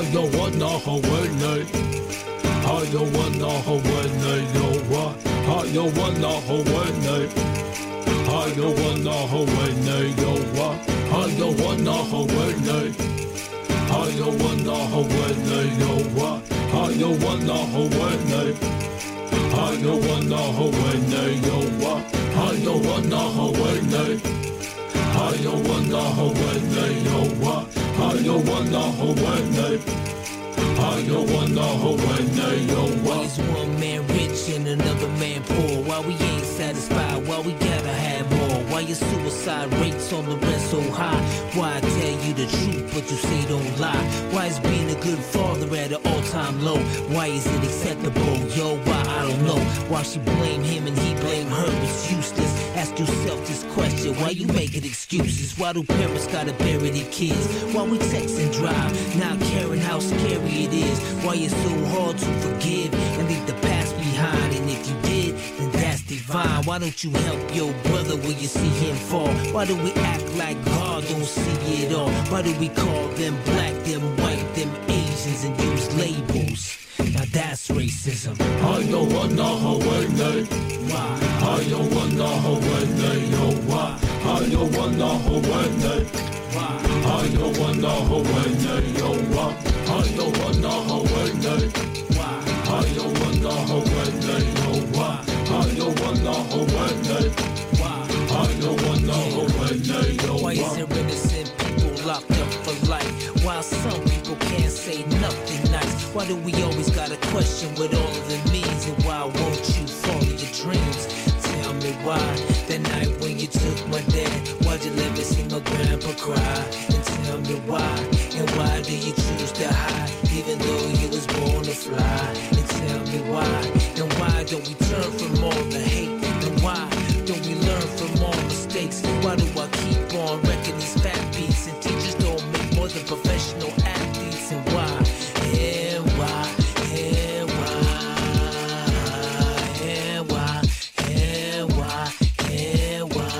wanna hold me? How you wanna hold me? Yo, what? How you wanna hold me? How you wanna hold me? Yo, what? How you wanna hold me? How you wanna hold me? Yo, what? How you wanna hold me? How you wanna hold me? Yo, what? How you wanna hold me? How you wanna hold me? Yo, what? How you wanna hold me? How you wanna hold me? Yo, what? Why is one man rich and another man poor? Why we ain't satisfied? Why we gotta have more? Why your suicide rates on the rest so high? Why I tell you the truth but you say don't lie? Why is being a good father at an all-time low? Why is it acceptable? Yo, why? I don't know. Why she blame him and he blame her? It's useless. Ask yourself this question. Why you making excuses? Why do parents gotta bury their kids? Why we text and drive, not caring how scary it is? Why it's so hard to forgive and leave the past behind? And if you did, then that's divine. Why don't you help your brother when you see him fall? Why do we act like God don't see it all? Why do we call them black, them white, them Asians and use labels? Now that's racism. How you wanna hold me? Why? How you wanna hold me? Yo, why? How you wanna hold me? Why? How you wanna hold me? Yo, why? How you wanna hold me? Why? How you wanna hold me? Yo, why? How you wanna hold me? Why? How you wanna hold me? Yo, Why is there innocent people locked up for life? While some people can't say nothing nice. Why do we always gotta question what all of it means? And why won't you follow your dreams? Tell me why. That night when you took my dad, why'd you let me see my grandpa cry? And tell me why. And why do you choose to hide, even though you was born to fly? And tell me why. And why don't we turn from all the hate? And why don't we learn from all mistakes? Why do I keep on wrecking these fat beats? And teachers don't make more than professional athletes? And why? And why? And why? And why? And why? And why?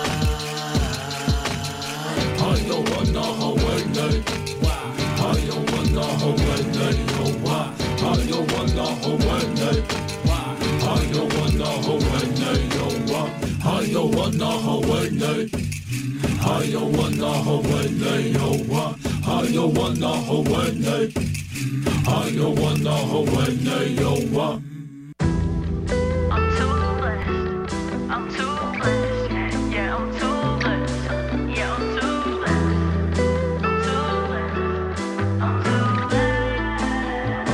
How you wanna hold me? Why? How you wanna hold me? Yo, why? How you wanna hold me? Why? How you wanna hold me? Yo, why? How you wanna hold me? How you wanna hold me? Yo, why? How you wanna hold me? How you wanna hold me? Yo, why? I'm too blessed. I'm too blessed. Yeah, I'm too blessed. Yeah, I'm too blessed. I'm too blessed. I'm too blessed.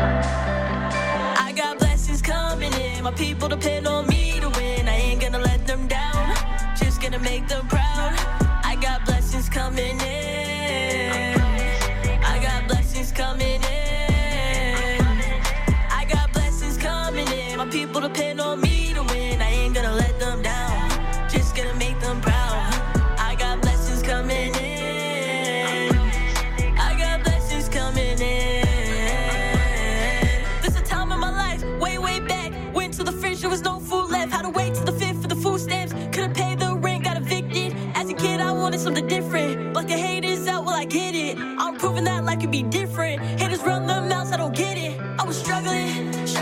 I got blessings coming in. My people depend on me to win. I ain't gonna let them down. Just gonna make them proud. I got blessings coming in. I got blessings coming in. I got blessings coming in. My people depend on me to win. I ain't gonna let them down. Just gonna make them proud. I got blessings coming in. I got blessings coming in. There's a time in my life, way back. Went to the fridge, there was no food left. Had to wait to the fifth for the food stamps. Couldn't pay the rent, got evicted. As a kid, I wanted something different. But the haters out, well, I get it. I'm proving that life can be different. Haters run their mouths, I don't get it. I was struggling.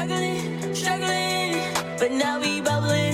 But now we bubbling.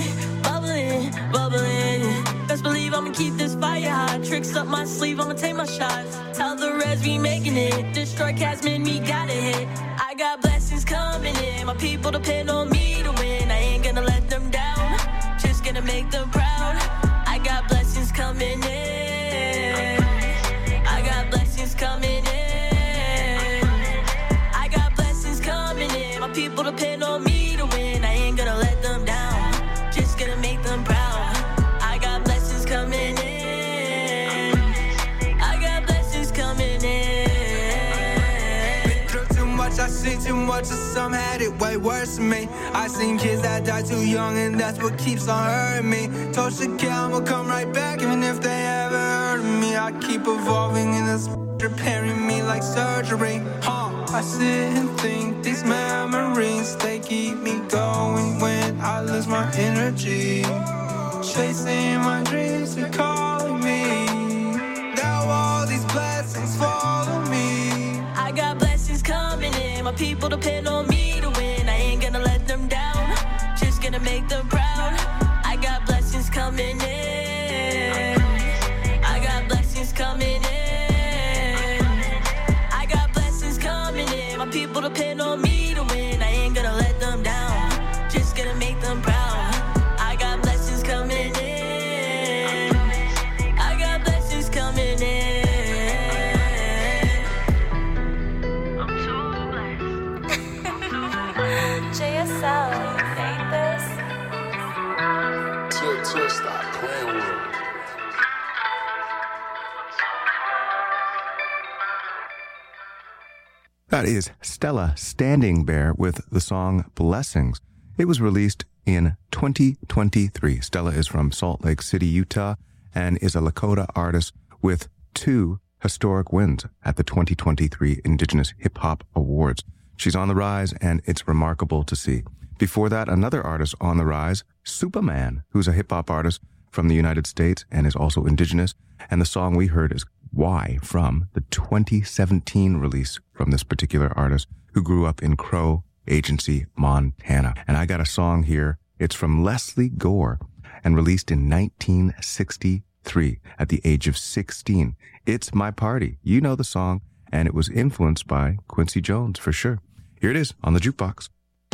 Best believe I'ma keep this fire hot. Tricks up my sleeve, I'ma take my shots. Tell the rest we making it. Destroy cats, man, we gotta hit. I got blessings coming in. My people depend on me to win. I ain't gonna let them down. Just gonna make them proud. I got blessings coming in. I got blessings coming in. I got blessings coming in. My people depend on me to win. I ain't gonna let them down. Just gonna make them proud. I got blessings coming in. I got blessings coming in. Been through too much, I seen too much, and some had it way worse than me. I seen kids that die too young, and that's what keeps on hurting me. Told Shakira I'ma come right back, even if they ever heard of me. I keep evolving, and this repairing me like surgery. I sit and think these memories, they keep me going when I lose my energy. Chasing my dreams, they're calling me. Now all these blessings follow me. I got blessings people depend on me to win. I ain't gonna let them down, just gonna make them proud. I got blessings coming in. I got blessings coming in. I got blessings coming in. My people depend on me to win. I ain't gonna let them down, just gonna make them proud. I got blessings coming in. I got blessings coming in. JSL, you think this? Stop playing with me. That is Stella Standing Bear with the song Blessings. It was released in 2023. Stella is from Salt Lake City, Utah, and is a Lakota artist with 2 historic wins at the 2023 Indigenous Hip Hop Awards. She's on the rise, and it's remarkable to see. Before that, another artist on the rise, Superman, who's a hip-hop artist from the United States and is also Indigenous. And the song we heard is Why from the 2017 release from this particular artist who grew up in Crow Agency, Montana. And I got a song here. It's from Leslie Gore and released in 1963 at the age of 16. It's My Party. You know the song, and it was influenced by Quincy Jones for sure. Here it is on the Jukebox.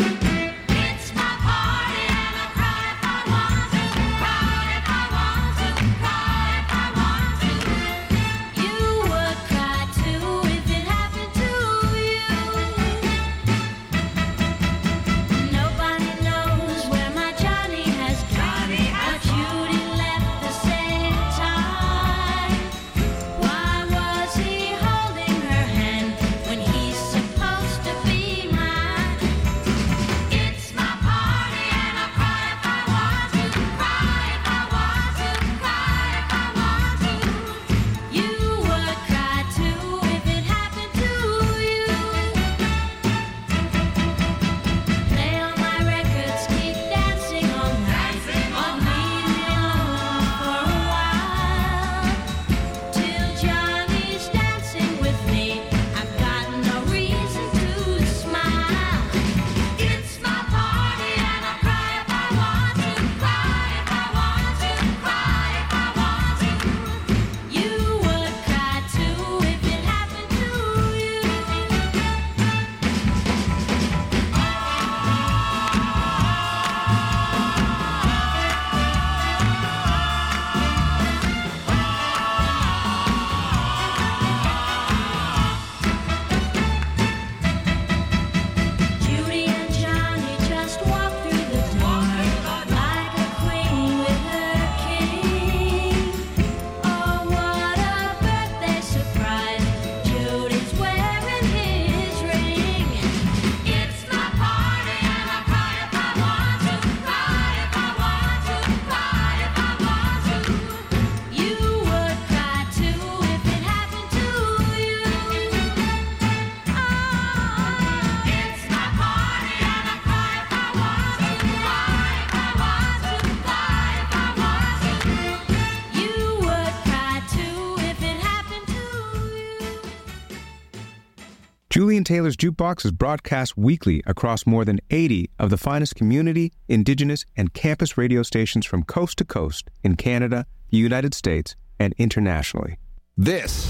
Julian Taylor's Jukebox is broadcast weekly across more than 80 of the finest community, Indigenous, and campus radio stations from coast to coast in Canada, the United States, and internationally. This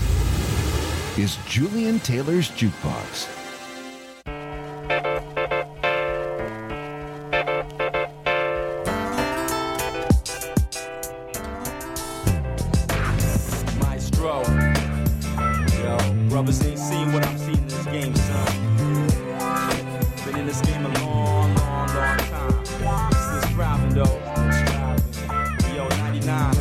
is Julian Taylor's Jukebox. Maestro. Yo, brothers ain't seen what I'm seeing in this game, son. Been in this game a long, long, long time. Still striving, though. Yo, 99.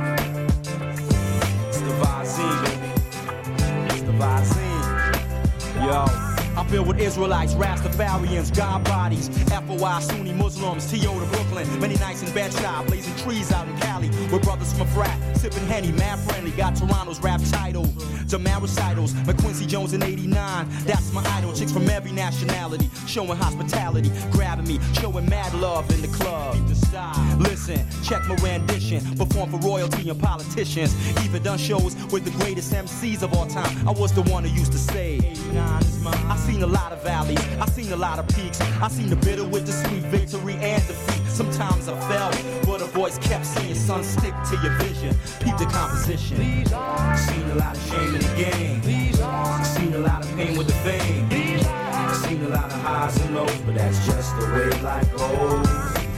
It's the Vazine, baby. It's the Vazine. Yo. I'm filled with Israelites, Rastafarians, God bodies, FOI, Sunni Muslims, T.O. to Brooklyn. Many nights in Bed-Stuy, blazing trees out in Cali, with brothers from a frat. Sipping Henny, mad friendly, got Toronto's rap title. Demand recitals, like Quincy Jones in 89. That's my idol. Chicks from every nationality, showing hospitality, grabbing me, showing mad love in the club. Listen, check my rendition, perform for royalty and politicians. Even done shows with the greatest MCs of all time. I was the one who used to say, I seen a lot of valleys, I seen a lot of peaks, I seen the bitter with the sweet, victory and defeat. Sometimes I fell, but a voice kept saying, son, stick to your vision, peep the composition. Seen a lot of shame in the game, seen a lot of pain with the fame, seen a lot of highs and lows, but that's just the way life goes.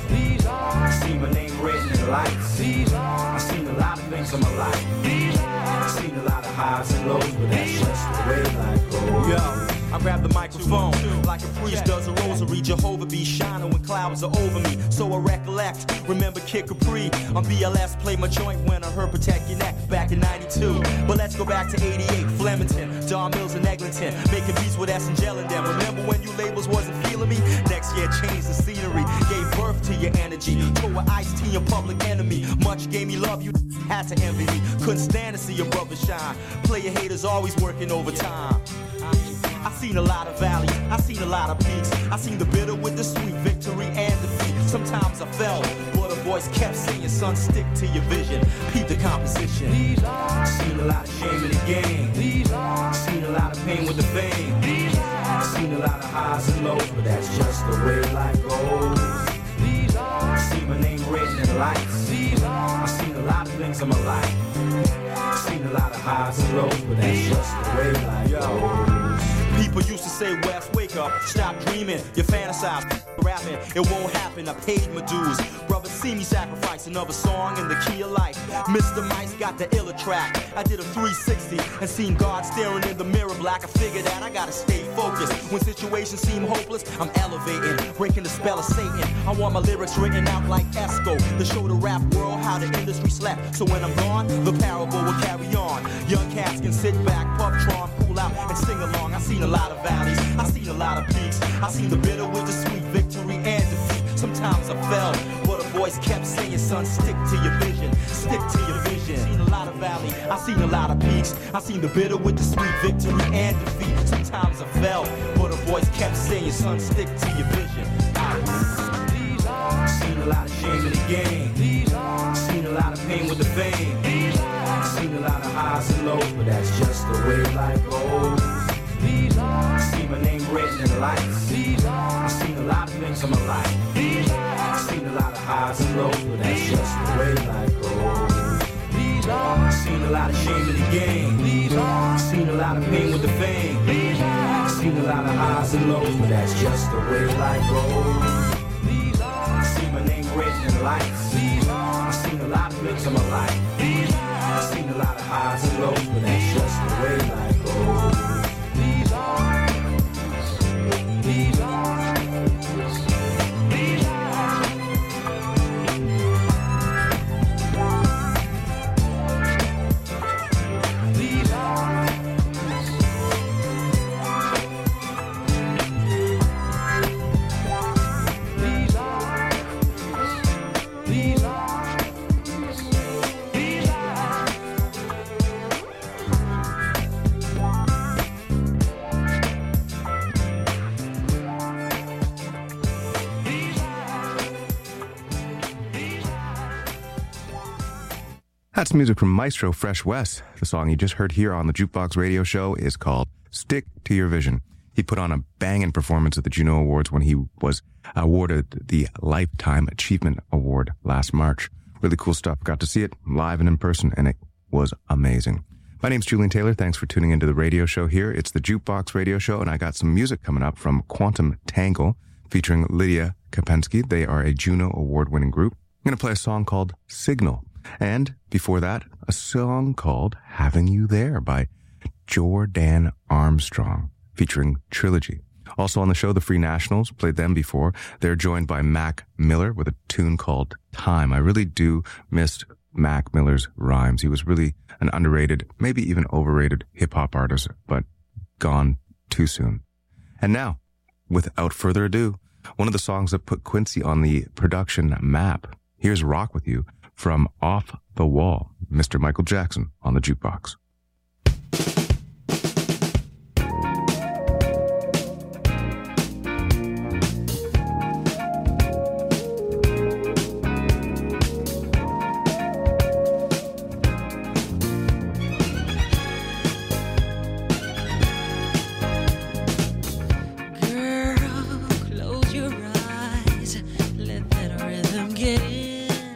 I see my name written in lights, I seen a lot of things in my life, I seen a lot of highs and lows, but that's just the way life goes. Yo, I grab the microphone like a priest does a rosary. Jehovah be shining when clouds are over me. So I recollect, remember Kid Capri on BLS, play my joint when I heard Protect Your Neck back in 92. But let's go back to 88, Flemington, Don Mills and Eglinton, making beats with S and Gel and them. Remember when you labels wasn't feeling me? Next year changed the scenery, gave birth to your energy. Tour with Ice-T and Public Enemy, much gave me love, you had to envy me. Couldn't stand to see your brother shine. Player haters always working overtime. I seen a lot of valleys, I seen a lot of peaks, I seen the bitter with the sweet, victory and defeat. Sometimes I fell, but a voice kept saying, son, stick to your vision, peep the composition. Seen a lot of shame in the game, seen a lot of pain with the fame, seen a lot of highs and lows, but that's just the way life goes. I see my name written in lights, I seen a lot of things in my life, I seen a lot of highs and lows, but that's just the way life goes. People used to say, Wes, wake up, stop dreaming, you fantasize, rapping, it won't happen, I paid my dues. Brothers see me sacrifice another song in the key of life. Mr. Mice got the iller track, I did a 360 and seen God staring in the mirror black. I figured that I gotta stay focused. When situations seem hopeless, I'm elevating, breaking the spell of Satan. I want my lyrics written out like Esco to show the rap world how the industry slept. So when I'm gone, the parable will carry on. Young cats can sit back, puff Tron, cool out and sing along. I seen a lot of valleys, I seen a lot of peaks, I seen the bitter with the sweet, victory and defeat. Sometimes I fell, but a voice kept saying, son, stick to your vision, stick to your vision. Seen a lot of valleys, I seen a lot of peaks, I seen the bitter with the sweet, victory and defeat. Sometimes I fell, but a voice kept saying, son, stick to your vision. Seen a lot of shame in the game, seen a lot of pain with the fame, seen a lot of highs and lows, but that's just the way life goes. I see my name written in lights, I seen a lot of things in my life, I seen a lot of highs and lows, but that's just the way life goes. I seen a lot of shame in the game, I seen a lot of pain with the fame, I seen a lot of highs and lows, but that's just the way life goes. I see my name written in lights, I seen a lot of things in my life, I seen a lot of highs and lows, but that's just the way life goes. That's music from Maestro Fresh Wes. The song you just heard here on the Jukebox Radio Show is called Stick to Your Vision. He put on a banging performance at the Juno Awards when he was awarded the Lifetime Achievement Award last March. Really cool stuff. Got to see it live and in person, and it was amazing. My name's Julian Taylor. Thanks for tuning into the radio show here. It's the Jukebox Radio Show, and I got some music coming up from Quantum Tangle featuring Lydia Kapensky. They are a Juno Award-winning group. I'm going to play a song called Signal. And before that, a song called Having You There by Jordan Armstrong featuring Trilogy. Also on the show, the Free Nationals, played them before. They're joined by Mac Miller with a tune called Time. I really do miss Mac Miller's rhymes. He was really an underrated, maybe even overrated hip-hop artist, but gone too soon. And now, without further ado, one of the songs that put Quincy on the production map. Here's Rock With You from Off the Wall. Mr. Michael Jackson on the jukebox.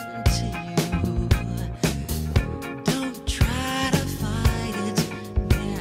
Don't try to fight it.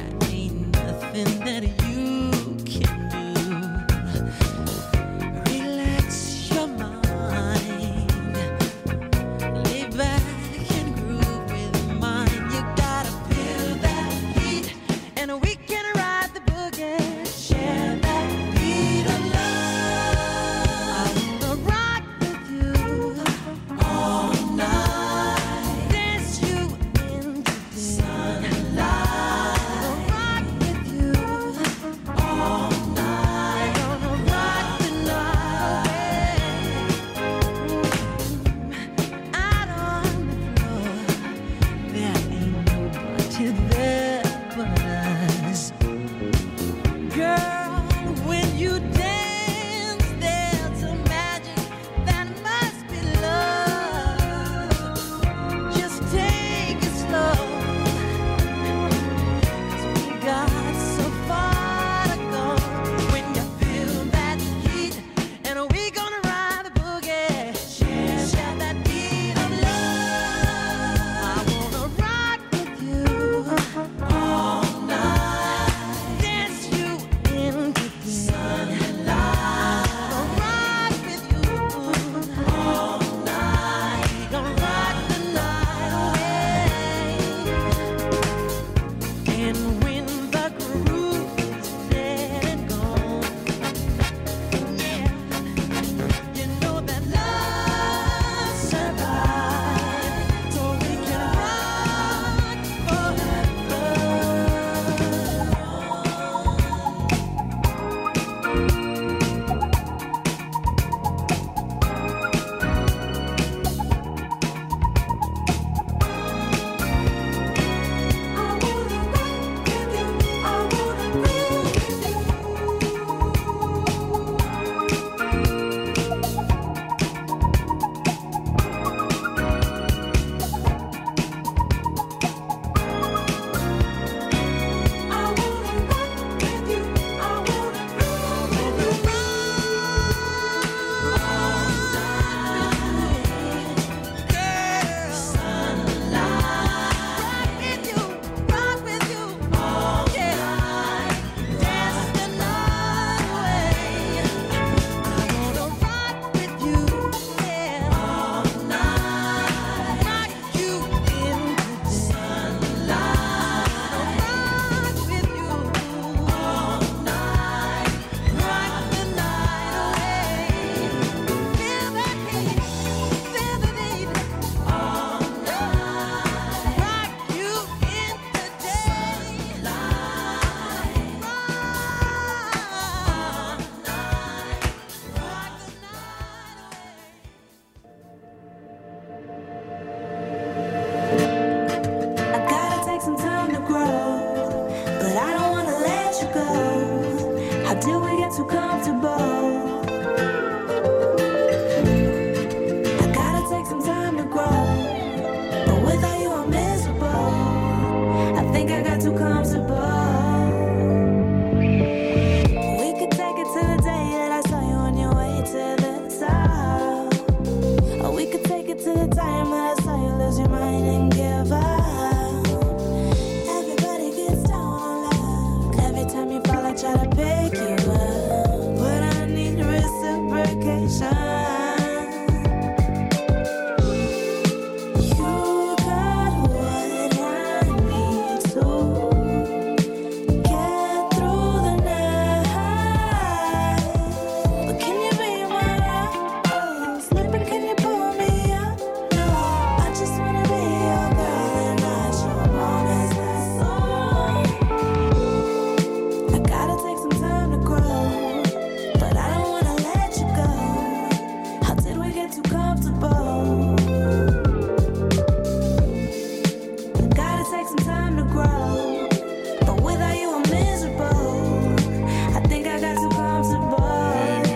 some time to grow, but without you I'm miserable. I think I got too comfortable.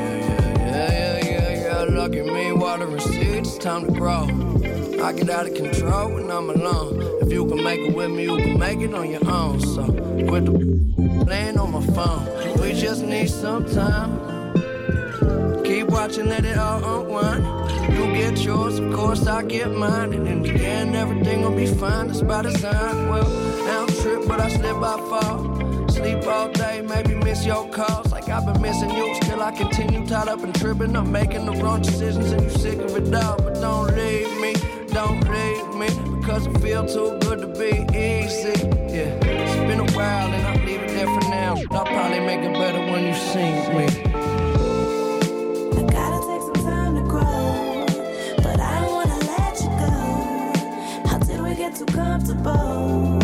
Yeah. Look at me, water and seed, it's time to grow. I get out of control when I'm alone. If you can make it with me, you can make it on your own. So quit the playing on my phone. We just need some time. Keep watching, let it all unwind. You get yours, of course I get mine. And in the end, everything will be fine. That's by design. Well, I don't trip, but I slip, I fall. Sleep all day, maybe miss your calls. Like I've been missing you, still I continue tied up and tripping. I'm making the wrong decisions and you sick of it all. But don't leave me, because it feel too good to be easy. Yeah, it's been a while and I'll leave it there for now. I'll probably make it better when you see me. I gotta take some time to grow, but I don't wanna let you go. How did we get too comfortable?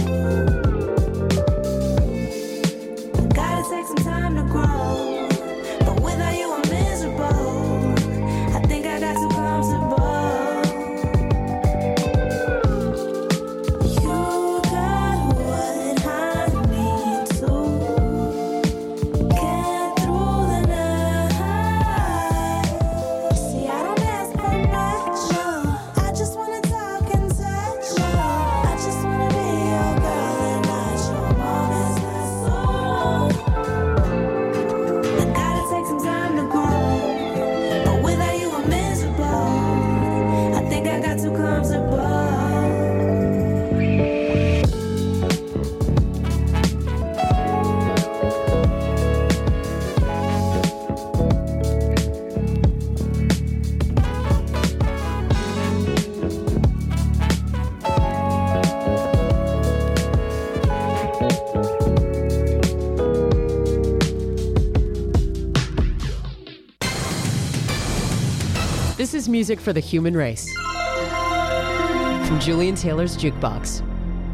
I gotta take some time to grow, but without you I'm miserable. I think I got too comfortable. This is music for the human race. From Julian Taylor's Jukebox.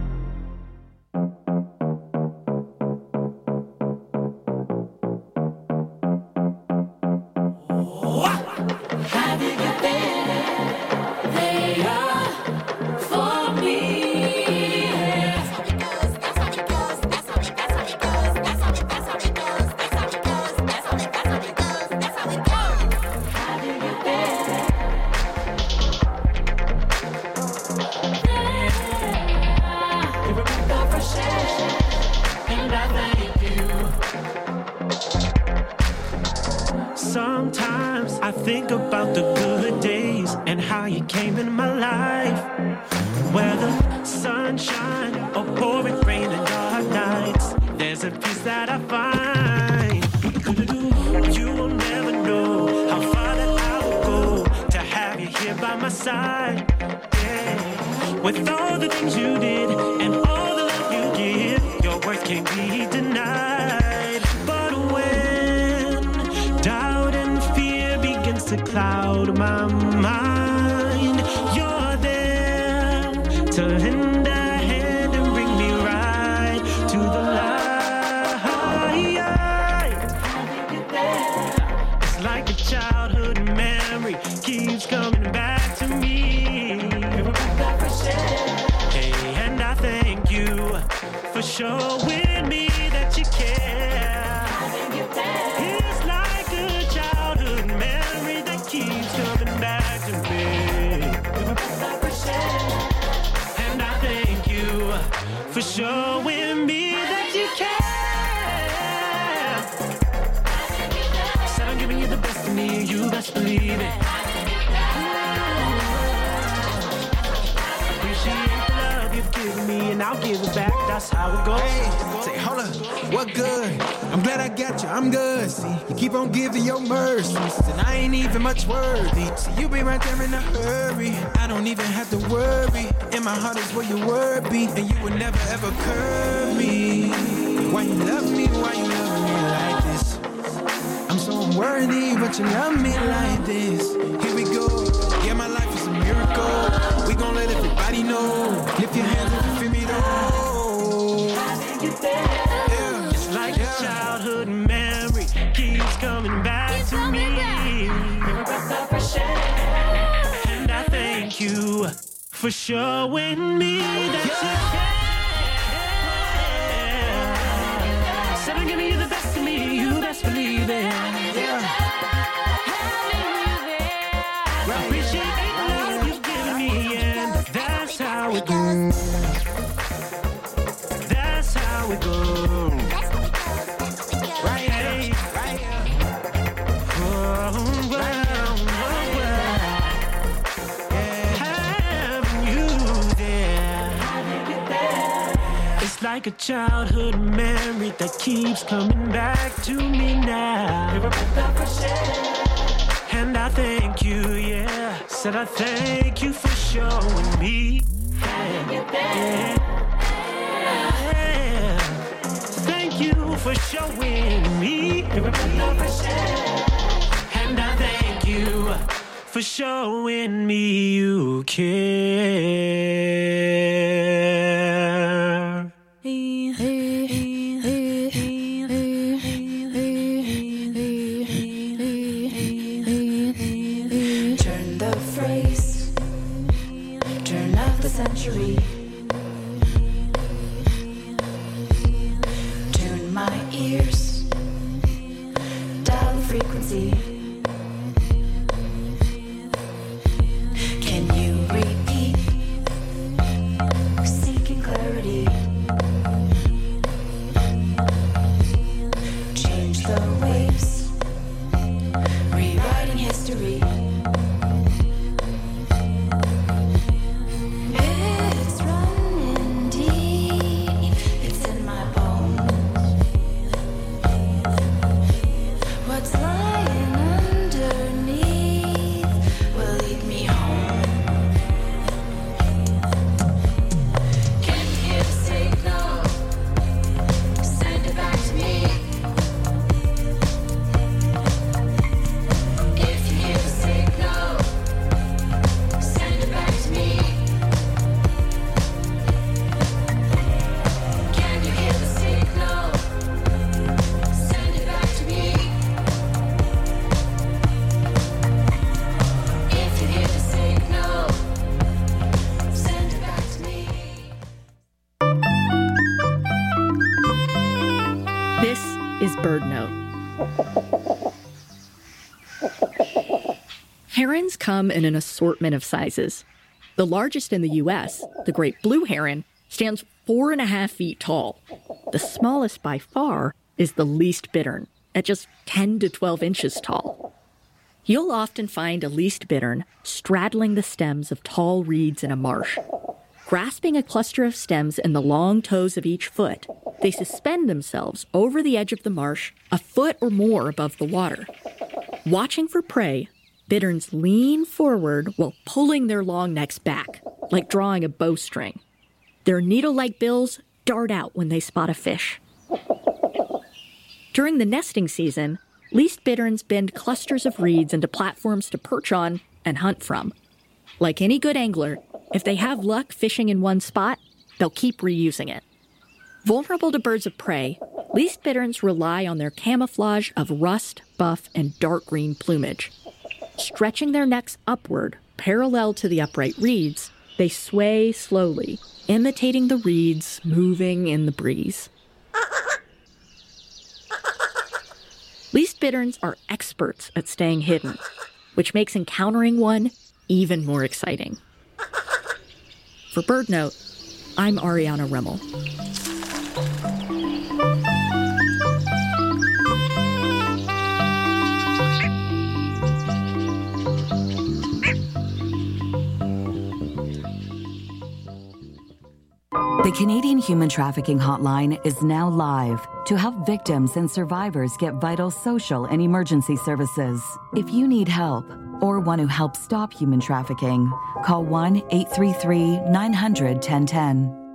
Sometimes I think about the good days and how you came in my life. Whether sunshine or pouring rain and dark nights, there's a peace that I find. You will never know how far that I will go to have you here by my side. Yeah. With all the things you did and all the love you give, your worth can't be denied. But when doubt and fear begins to cloud my mind, you're there to lend a hand and bring me right to the light. It's like a childhood memory keeps coming back to me. Hey, and I thank you for showing me that you care. It's like a childhood memory that keeps coming back to me. And I thank you for showing me that you care. Said I'm giving you the best of me, you best believe it. Appreciate the love you've given me, and I'll give it back. That's how it goes. Hey, say, hold up, what good? I'm glad I got you, I'm good. See, you keep on giving your mercies, and I ain't even much worthy. See, you be right there in a hurry. I don't even have to worry. In my heart is where your word be, and you would never ever curve me. Why you love me? Why you love me like this? I'm so unworthy, but you love me like this. Here we go. Yeah, my life is a miracle. We gon' let everybody know. Lift your hands if you feel me though. Yeah. It's like a childhood memory keeps coming back to me. And I thank you for showing me that you care. how it goes. Right here, right here. Oh, well, having you there. It's like a childhood memory that keeps coming back to me now. And I thank you, yeah. Said I thank you for showing me. Yeah. Thank you for showing me. And I thank you for showing me you care. Turn the phrase, turn of the century. Tune my ears, dial the frequency. Can you repeat? Seeking clarity. Change the waves, rewriting history. It's running deep, it's in my bones. What's lying underneath will lead me home. Can you hear the signal? Send it back to me. If you hear the signal, send it back to me. Can you hear the signal? Send it back to me. If you hear the signal, send it back to me. This is Bird Note. Herons come in an assortment of sizes. The largest in the U.S., the great blue heron, stands 4.5 feet tall. The smallest by far is the least bittern, at just 10 to 12 inches tall. You'll often find a least bittern straddling the stems of tall reeds in a marsh. Grasping a cluster of stems in the long toes of each foot, they suspend themselves over the edge of the marsh a foot or more above the water. Watching for prey, bitterns lean forward while pulling their long necks back, like drawing a bowstring. Their needle-like bills dart out when they spot a fish. During the nesting season, least bitterns bend clusters of reeds into platforms to perch on and hunt from. Like any good angler, if they have luck fishing in one spot, they'll keep reusing it. Vulnerable to birds of prey, least bitterns rely on their camouflage of rust, buff, and dark green plumage. Stretching their necks upward, parallel to the upright reeds, they sway slowly, imitating the reeds moving in the breeze. Least bitterns are experts at staying hidden, which makes encountering one even more exciting. For Bird Note, I'm Ariana Remmel. The Canadian Human Trafficking Hotline is now live to help victims and survivors get vital social and emergency services. If you need help or want to help stop human trafficking, call 1-833-900-1010.